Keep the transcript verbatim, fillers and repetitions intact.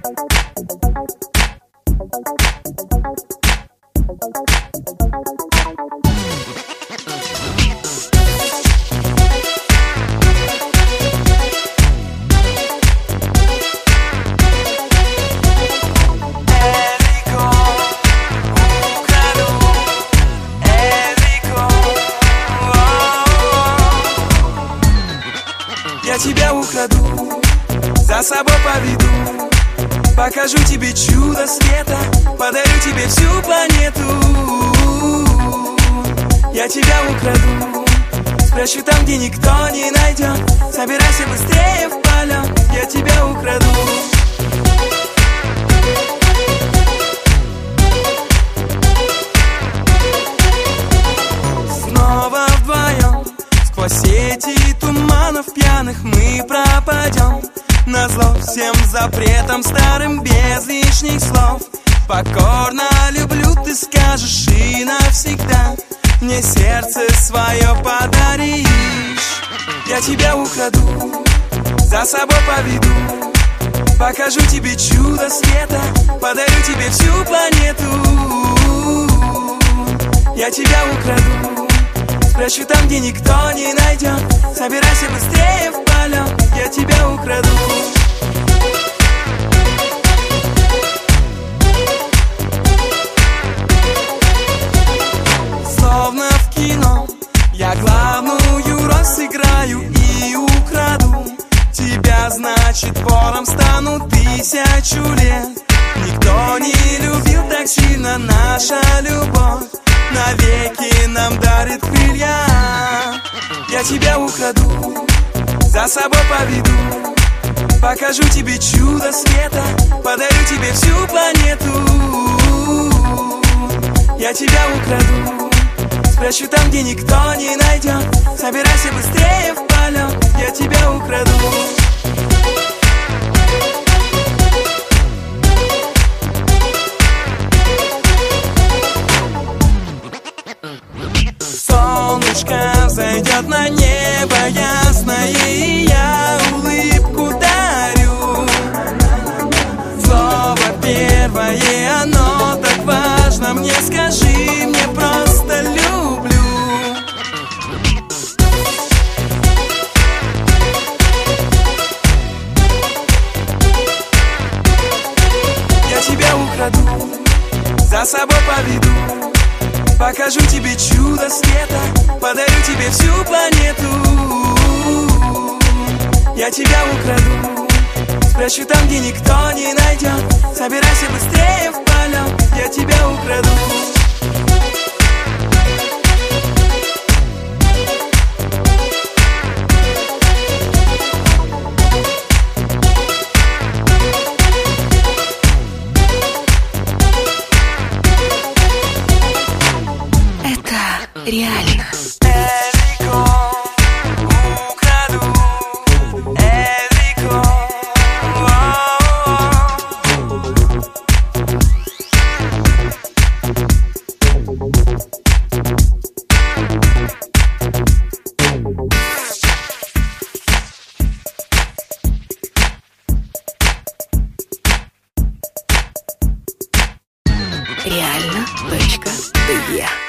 Я тебя украду, за собой поведу, покажу тебе чудо света, подарю тебе всю планету. Я тебя украду, спрячу там, где никто не найдет. Собирайся быстрее в полет, я тебя украду. Снова вдвоем сквозь сети туманов пьяных мы пропадем. Назло всем запретам старым без лишних слов. Покорно люблю, ты скажешь, и навсегда мне сердце свое подаришь. Я тебя украду, за собой поведу, покажу тебе чудо света, подарю тебе всю планету. Я тебя украду, спрячу там, где никто не найдет. Собирайся быстрее в полет, я тебя украду. Словно в кино я главную роль сыграю и украду тебя, значит, вором стану тысячу лет. Никто не любил так сильно, наша любовь навеки нам дарит крылья. Я тебя украду, за собой поведу, покажу тебе чудо света, подарю тебе всю планету. Я тебя украду, спрячу там, где никто не найдет. Собирайся быстрее в полет, я тебя украду. Солнышко взойдет на небо ясное, и я улыбку дарю. Слово первое, оно так важно мне, скажи мне просто люблю. Я тебя украду, за собой поведу, покажу тебе чудо света, подарю тебе всю планету. Я тебя украду, спрячу там, где никто не найдет. Собирайся быстрее в полет, я тебя украду. Реально. Эрико, украду, Эрико. Реально. Точка. Д.